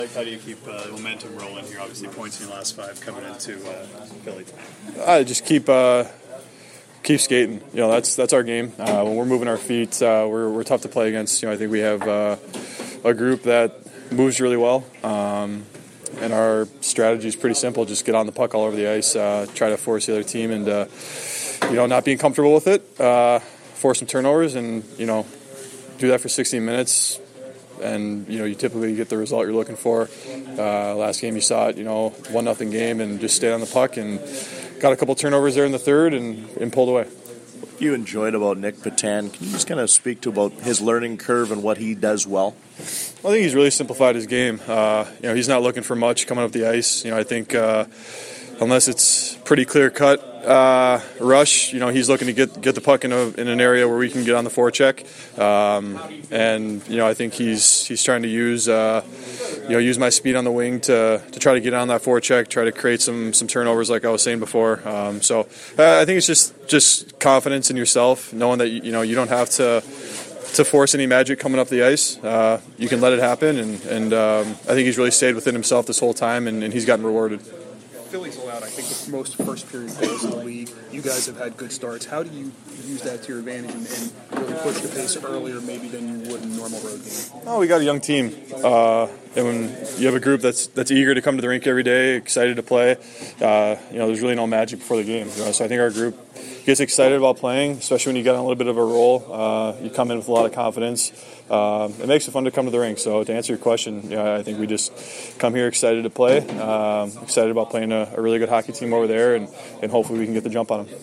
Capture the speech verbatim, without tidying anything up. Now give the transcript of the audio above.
Like, how do you keep uh, momentum rolling here? Obviously, points in the last five coming into uh, Philly tonight. I just keep uh, keep skating. You know, that's that's our game. Uh, when we're moving our feet, uh, we're we're tough to play against. You know, I think we have uh, a group that moves really well, um, and our strategy is pretty simple: just get on the puck all over the ice, uh, try to force the other team, and uh, you know, not being comfortable with it, uh, force some turnovers, and you know, do that for sixteen minutes. And, you know, you typically get the result you're looking for. Uh, last game you saw it, you know, one nothing game and just stayed on the puck and got a couple turnovers there in the third and, and pulled away. What you enjoyed about Nick Petan, can you just kind of speak to about his learning curve and what he does well? I think he's really simplified his game. Uh, you know, he's not looking for much coming up the ice. You know, I think uh, unless it's pretty clear-cut uh, rush, you know, he's looking to get get the puck in, a, in an area where we can get on the forecheck. Um, and, you know, I think he's he's trying to use, uh, you know, use my speed on the wing to to try to get on that forecheck, try to create some some turnovers like I was saying before. Um, so uh, I think it's just, just confidence in yourself, knowing that, you know, you don't have to to force any magic coming up the ice. Uh, you can let it happen, and, and um, I think he's really stayed within himself this whole time, and, and he's gotten rewarded. Philly's allowed, I think, the most first-period goals in the league. You guys have had good starts. How do you use that to your advantage and, and really push the pace earlier maybe than you would in a normal road game? Oh, we got a young team. Uh, and when you have a group that's that's eager to come to the rink every day, excited to play, uh, you know, there's really no magic before the game. You know? So I think our group gets excited about playing, especially when you get on a little bit of a roll. Uh, you come in with a lot of confidence. Uh, it makes it fun to come to the rink. So to answer your question, you know, I think we just come here excited to play, um, excited about playing a, a really good hockey team over there, and, and hopefully we can get the jump on them.